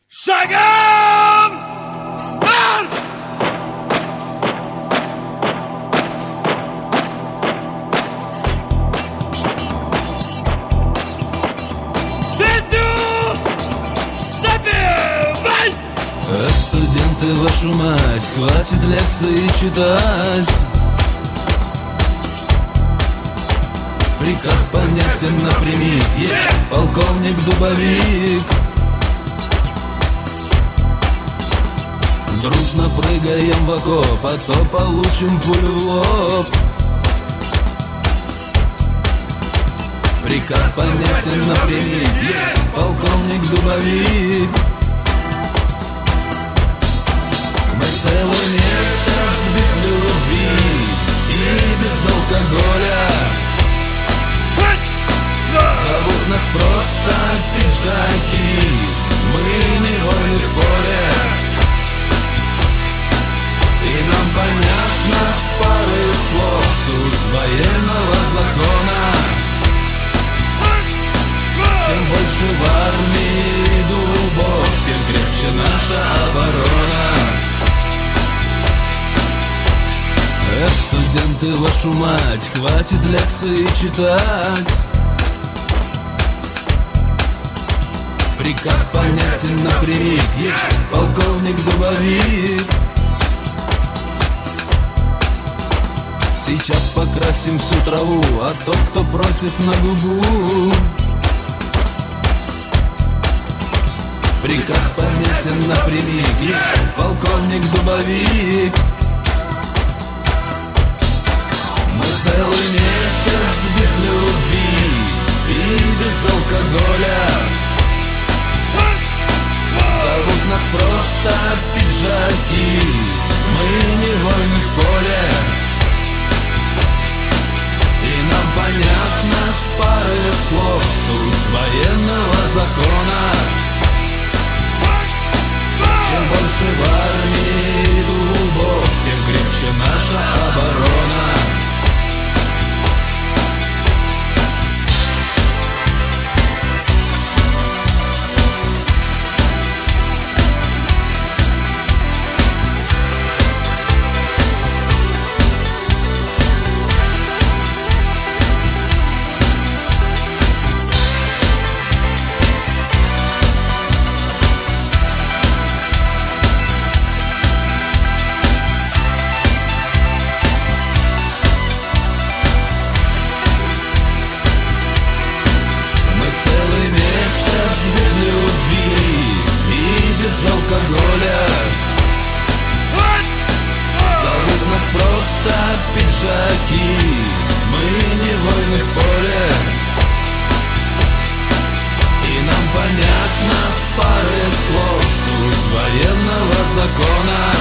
Шагом марш! Песню запевай! Студенты, вашу мать, хватит лекции читать. Приказ понятен напрямик, есть полковник Дубовик. Дружно прыгаем в окоп, а то получим пулю в лоб. Приказ понятен напрямик, есть полковник Дубовик. Мы целый месяц без любви и без алкоголя. Зовут нас просто пиджаки, мы не воины в поле. И нам понятно с пары слов суть военного закона. Чем больше в армии дубов, тем крепче наша оборона. Студенты, вашу мать, хватит лекции читать. Приказ понятен напрямик, есть полковник Дубовик. Сейчас покрасим всю траву, а тот, кто против, на губу. Приказ понятен напрямик, есть полковник Дубовик. Мы целый месяц без любви и без алкоголя. Зовут нас просто пиджаки, мы не воины в поле. И нам понятно с пары слов суть военного закона. Чем больше в армии дубов, тем крепче наша оборона. Зовут нас просто пиджаки, мы не воины в поле. И нам понятно с пары слов суть военного закона.